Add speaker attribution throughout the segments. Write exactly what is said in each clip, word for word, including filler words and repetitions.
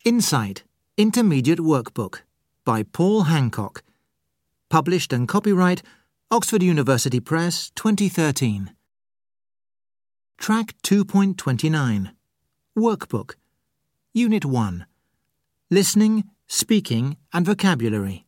Speaker 1: Insight, Intermediate Workbook by Paul Hancock. Published and copyright Oxford University Press, twenty thirteen. Track two point two nine. Workbook. Unit one. Listening, Speaking and Vocabulary.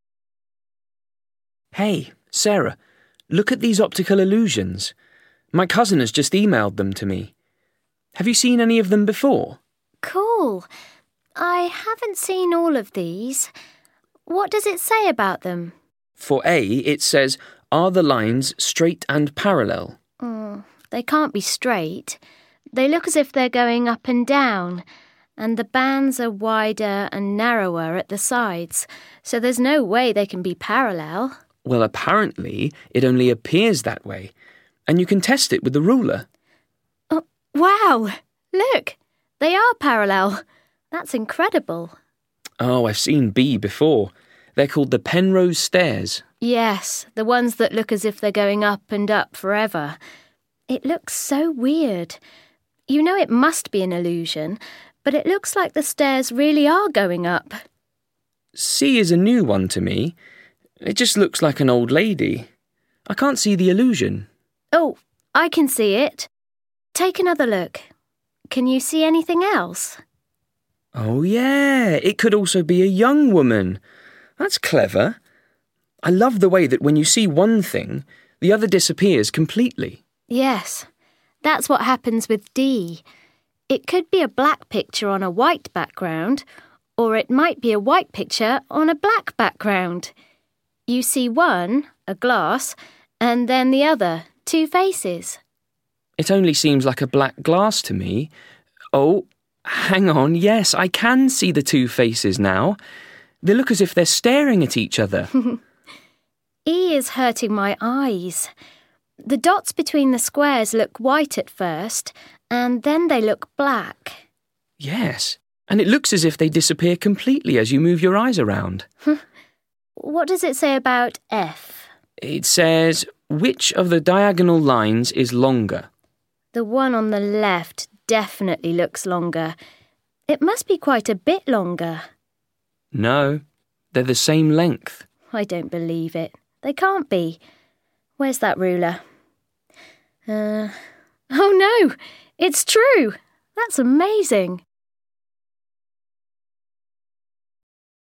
Speaker 2: Hey, Sarah, look at these optical illusions. My cousin has just emailed them to me. Have you seen any of them before?
Speaker 3: Cool. I haven't seen all of these. What does it say about them?
Speaker 2: For A, it says, are the lines straight and parallel?
Speaker 3: Oh, they can't be straight. They look as if they're going up and down, and the bands are wider and narrower at the sides, so there's no way they can be parallel.
Speaker 2: Well, apparently, it only appears that way, and you can test it with the ruler.
Speaker 3: Oh, wow! Look, they are parallel. That's incredible.
Speaker 2: Oh, I've seen B before. They're called the Penrose Stairs.
Speaker 3: Yes, the ones that look as if they're going up and up forever. It looks so weird. You know it must be an illusion, but it looks like the stairs really are going up.
Speaker 2: C is a new one to me. It just looks like an old lady. I can't see the illusion.
Speaker 3: Oh, I can see it. Take another look. Can you see anything else?
Speaker 2: Oh, yeah, it could also be a young woman. That's clever. I love the way that when you see one thing, the other disappears completely.
Speaker 3: Yes, that's what happens with D. It could be a black picture on a white background, or it might be a white picture on a black background. You see one, a glass, and then the other, two faces.
Speaker 2: It only seems like a black glass to me. Oh, hang on, yes, I can see the two faces now. They look as if they're staring at each other.
Speaker 3: E is hurting my eyes. The dots between the squares look white at first, and then they look black.
Speaker 2: Yes, and it looks as if they disappear completely as you move your eyes around.
Speaker 3: What does it say about F?
Speaker 2: It says, which of the diagonal lines is longer?
Speaker 3: The one on the left definitely looks longer. It must be quite a bit longer.
Speaker 2: No, they're the same length.
Speaker 3: I don't believe it. They can't be. Where's that ruler? Uh, oh no, it's true. That's amazing.